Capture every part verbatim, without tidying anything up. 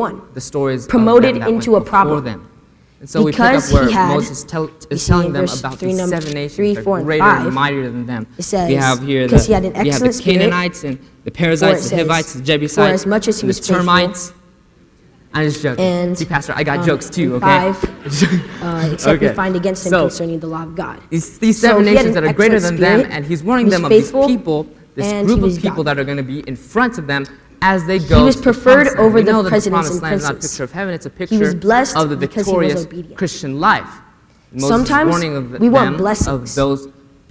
one. the stories Promoted of them that into went a problem. before them. And so Because we pick up he where had- Moses tell, you is see telling in them verse about three, these number seven nations three, that four, are and greater five, and mightier than them. it says, we have here the, "Because he had an we have the excellent spirit," Canaanites and the or Perizzites, it the Hivites, says, the Jebusites, "For as much as he and was the faithful." termites. I'm just joking. And, See, Pastor, I got um, jokes too, and okay? five, Uh, except we Okay. find against him So, concerning the law of God. These, these So seven he had nations an that are greater than excellent them, spirit, and he's warning he was them of these faithful, people, this and group he of was people godly. that are going to be in front of them as they go. He was to the preferred promised land. over We the know that presidents the promised and land is not a princes. picture of heaven; it's a He picture was blessed of the because he was victorious obedient. Christian life. Moses is Sometimes warning of we want them, blessings. of those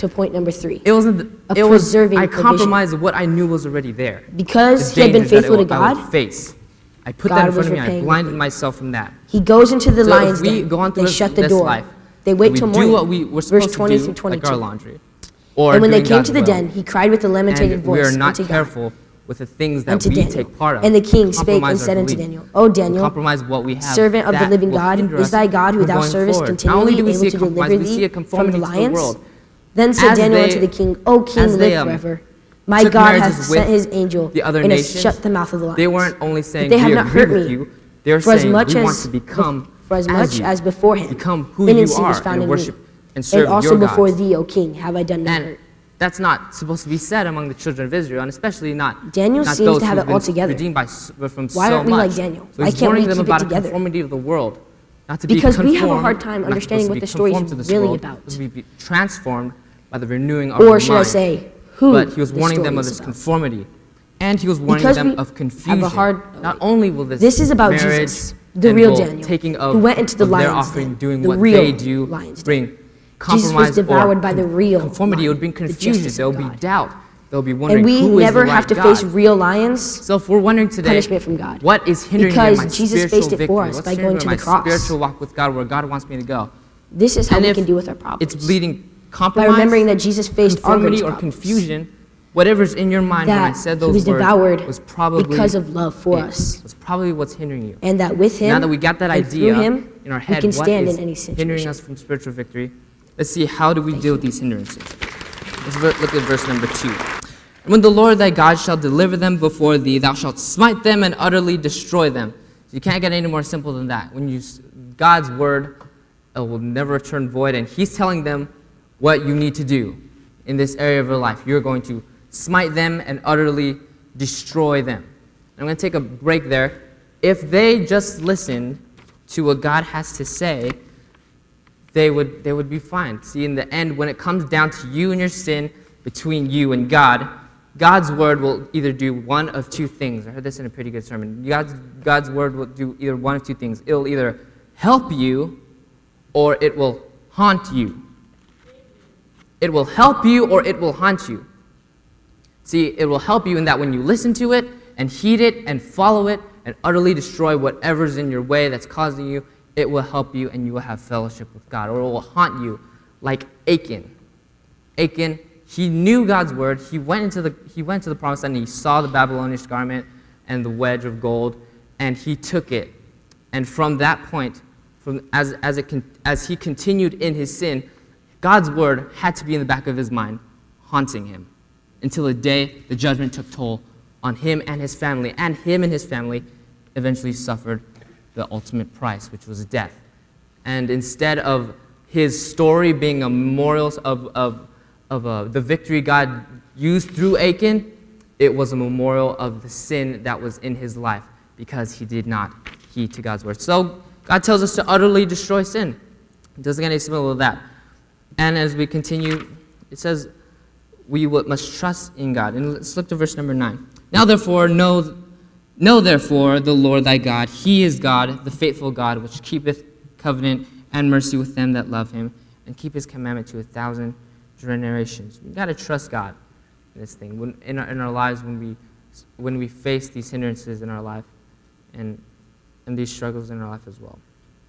to point number three. It wasn't. The, A it was. preserving I provision. compromised what I knew was already there. Because The he had been dangers that faithful to it, I would God, face. I put God that in front was of me. I repaying blinded me. myself from that. he goes into the So lion's if we den. go on through They this, shut the this door. life, They wait we till do morning. what we were Verse supposed twenty to through do, like our twenty-two. laundry, or And when they doing came God's to the will, den, he cried with a lamentative and voice we are not unto God, careful with the things that unto we Daniel. take part of. And the king We spake and compromise our said unto belief. Daniel, O We Daniel, compromise what we have. servant of the that living will God, hinder is us thy God who from thou going servest forward. Not continually only do we able see a to compromise, deliver we see thee a from conformity the to the lions? world. Then said As Daniel they- unto the king, O king, as they, live um, forever. My took God hath marriages sent with his angel the other and hath nations, shut the mouth of the lions. They weren't only saying they we have not agree hurt with me. you. They're For as saying much we want as to become For as as much you as beforehand, become who sin you and sin is are found and in worship me. and serve And also your before gods. thee, O king, have I done no And hurt. that's not supposed to be said among the children of Israel, and especially not, Daniel not seems those to have who've it all been together. redeemed by, s- from Why so aren't we much. like Daniel? So Why he's can't we warning them keep it about a together? conformity of the world, not to Because be we conformed, have a hard time we're not understanding supposed to what be the story is conformed to this really world, about. but to be transformed by the renewing of Or our should I mind. say, who But he was the warning story them of is this about. conformity, and he was warning Because them we of have a confusion. hard- Not only will this This is about marriage Jesus, the and real will Daniel, taking of, who went into the of their lion's offering, den, doing the what real they do, lion's den. bring Jesus was compromise devoured or by the con- real conformity. It would bring lion, the confusion. justice There will of be God. doubt. They'll be wondering And we who is never the right have to God. face real lions. So if we're wondering today, punishment from God. what is hindering Because me in my Jesus spiritual faced it victory? for us What's by hindering going to my the cross. spiritual walk with God, where God wants me to go? This is how And we if can deal with our problems. It's bleeding by compromise, remembering that Jesus faced our conformity, greatest or problems. confusion. Whatever's in your mind when I That said he those was words devoured was probably because of love for it, us. Was probably what's hindering you. And that with him, Now that we got that and idea through him, in our we head, can what stand is in any hindering situation. us from spiritual victory? Let's see, how do we deal with these hindrances? Let's ver- look at verse number two. When the Lord thy God shall deliver them before thee, thou shalt smite them and utterly destroy them. So you can't get any more simple than that. When you, s- God's word uh, will never return void, and he's telling them what you need to do in this area of your life. You're going to smite them and utterly destroy them. I'm going to take a break there. If they just listened to what God has to say, they would, they would be fine. See, in the end, when it comes down to you and your sin, between you and God, God's word will either do one of two things. I heard this in a pretty good sermon. God's, God's word will do either one of two things. It'll either help you or it will haunt you. It will help you or it will haunt you. See, it will help you in that when you listen to it and heed it and follow it and utterly destroy whatever's in your way that's causing you, it will help you and you will have fellowship with God. Or it will haunt you like Achan. Achan, he knew God's word. He went into the, he went to the promised land and he saw the Babylonish garment and the wedge of gold, and he took it. And from that point, from as, as, it con, as he continued in his sin, God's word had to be in the back of his mind, haunting him, until the day the judgment took toll on him and his family, and him and his family eventually suffered the ultimate price, which was death. And instead of his story being a memorial of, of, of uh, the victory God used through Achan, it was a memorial of the sin that was in his life because he did not heed to God's word. So God tells us to utterly destroy sin. It doesn't get any similar with that. And as we continue, it says we will, must trust in God. And let's look to verse number nine. Now therefore, know, know therefore the Lord thy God. He is God, the faithful God, which keepeth covenant and mercy with them that love him, and keep his commandment to a thousand generations. We've got to trust God in this thing. When, in, our, in our lives, when we, when we face these hindrances in our life, and, and these struggles in our life as well.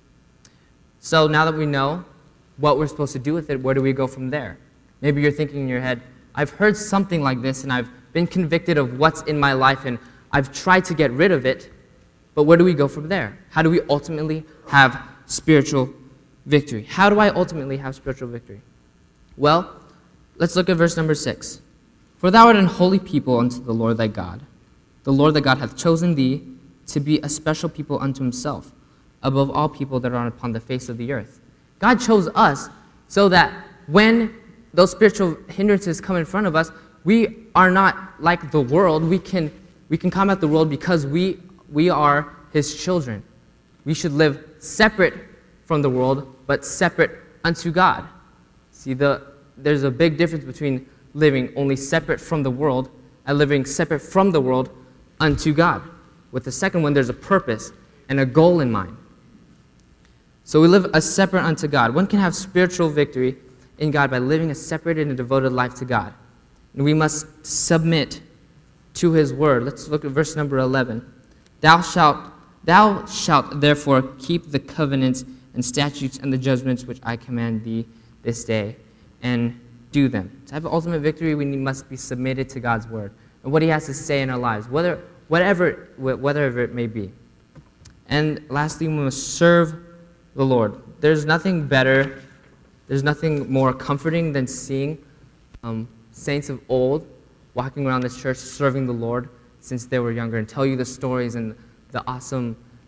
So now that we know what we're supposed to do with it, where do we go from there? Maybe you're thinking in your head, I've heard something like this, and I've been convicted of what's in my life, and I've tried to get rid of it, but where do we go from there? How do we ultimately have spiritual victory? How do I ultimately have spiritual victory? Well, let's look at verse number six. For thou art an holy people unto the Lord thy God. The Lord thy God hath chosen thee to be a special people unto himself, above all people that are upon the face of the earth. God chose us so that when those spiritual hindrances come in front of us, we are not like the world. We can, we can combat the world because we, we are his children. We should live separate from the world, but separate unto God. See, the, there's a big difference between living only separate from the world and living separate from the world unto God. With the second one, there's a purpose and a goal in mind. So we live a separate unto God. One can have spiritual victory in God by living a separate and a devoted life to God. And we must submit to his word. Let's look at verse number eleven. Thou shalt, thou shalt therefore keep the covenants and statutes and the judgments which I command thee this day, and do them. To have ultimate victory, we must be submitted to God's word and what he has to say in our lives, whether, whatever, whatever it may be. And lastly, we must serve the Lord. There's nothing better, there's nothing more comforting than seeing um, saints of old walking around this church serving the Lord since they were younger and tell you the stories and the awesome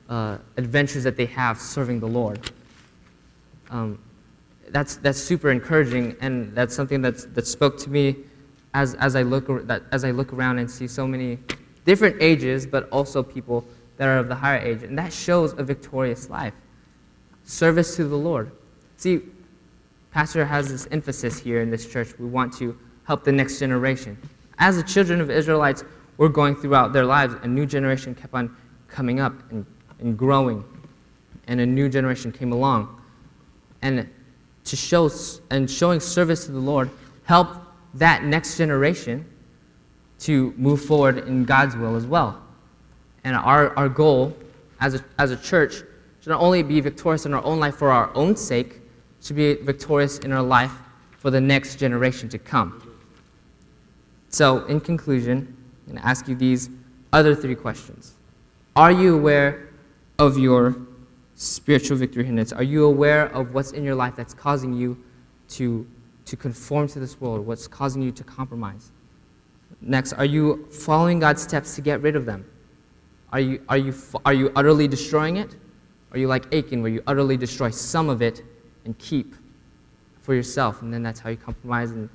uh, adventures that they have serving the Lord. Um, that's that's super encouraging, and that's something that's that spoke to me as as I look ar- that as I look around and see so many different ages, but also people that are of the higher age, and that shows a victorious life, service to the Lord. See, Pastor has this emphasis here in this church. We want to help the next generation. As the children of Israelites were going throughout their lives, a new generation kept on coming up and, and growing, and a new generation came along. And to show and showing service to the Lord, help that next generation to move forward in God's will as well. And our, our goal as a, as a church should not only be victorious in our own life for our own sake, should be victorious in our life for the next generation to come. So, in conclusion, I'm going to ask you these other three questions. Are you aware of your spiritual victory hindrance? Are you aware of what's in your life that's causing you to, to conform to this world, what's causing you to compromise? Next, are you following God's steps to get rid of them? Are you, are you, are you utterly destroying it? Are you like Achan, where you utterly destroy some of it and keep for yourself, and then that's how you compromise? And,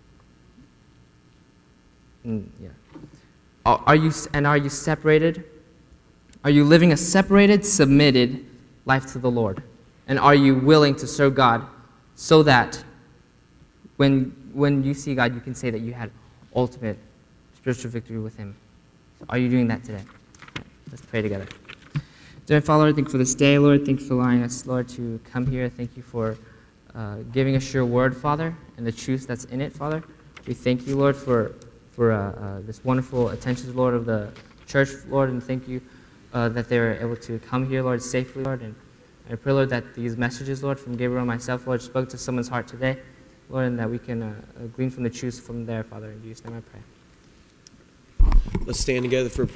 and yeah, are, are you and are you separated? Are you living a separated, submitted life to the Lord? And are you willing to serve God so that when when you see God, you can say that you had ultimate spiritual victory with Him? So are you doing that today? Let's pray together. Dear Father, thank you for this day, Lord. Thank you for allowing us, Lord, to come here. Thank you for uh, giving us your word, Father, and the truth that's in it, Father. We thank you, Lord, for for uh, uh, this wonderful attention, Lord, of the church, Lord, and thank you uh, that they were able to come here, Lord, safely, Lord. And I pray, Lord, that these messages, Lord, from Gabriel and myself, Lord, spoke to someone's heart today, Lord, and that we can uh, glean from the truth from there, Father. In Jesus' name I pray. Let's stand together for